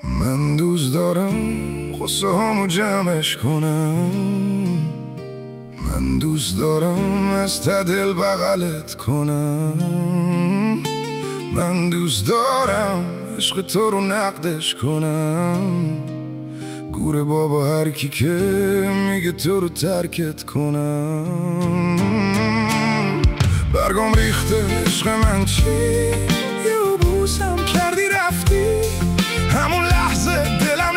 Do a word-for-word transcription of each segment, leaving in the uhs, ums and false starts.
من دوست دارم غصه هامو جمعش کنم. من دوست دارم از ته دل بغلت کنم. من دوست دارم عشق تو رو نقدش کنم. گوره بابا هر کی که میگه تو رو ترکت کنم. برگام ریخته عشق من چی؟ یه بوسم کردی رفتی، همون لحظه دلم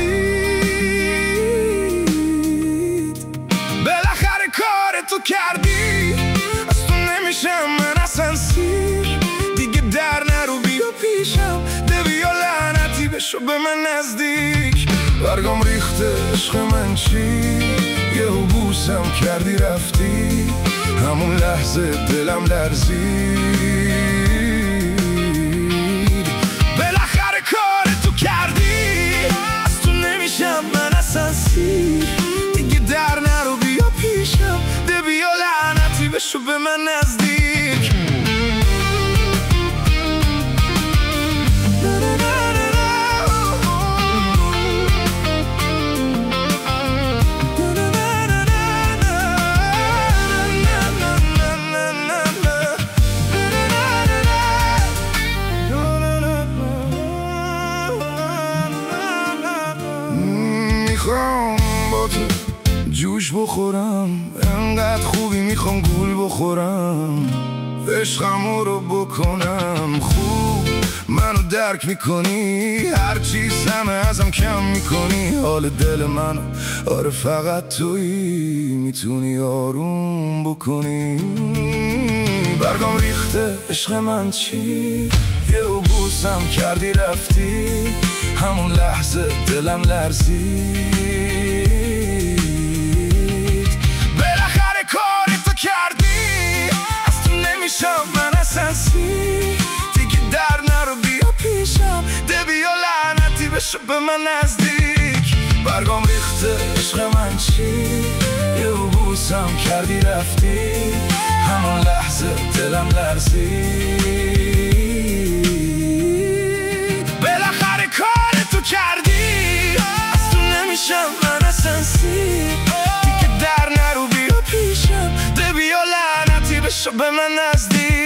لرزید. بالاخره کار تو کردی، از تو نمیشم من اصلا سیر. دیگه در نرو بیا پیشم، ده بیا لعنتی بشو به من نزدیک. برگام ریخته عشق من چی؟ یه بوسم کردی رفتی، همون لحظه دلم لرزید. بالاخره کار تو کردی، از تو نمیشم من اصلا سیر. دیگه در نرو بیا پیشم، ده بیا لعنتی بشو به من نزدیک. میخوام با تو جوش بخورم، انقدر خوبی میخوام گول بخورم. عشقمو رو بکنم خوب، منو درک میکنی، هر چیز همه ازم کم میکنی. حال دل منو آره فقط تویی میتونی آروم بکنی. برگام ریخته عشق من چی؟ یه بوسم کردی رفتی، همون لحظه دلم لرزید. بالاخره کاری تو کردی، از تو نمیشم من اصلا سیر. دیگه در نرو بیا پیشم، ده بیا لعنتی بشو به من نزدیک. برگام ریخته عشق من چی؟ یه بوسم کردی رفتی، همون لحظه دلم لرزید. بالاخره کار تو کردی، از تو نمیشم من اصلا سیر. دیگه در نرو بیا پیشم، ده بیا لعنتی بشو به من نزدیک.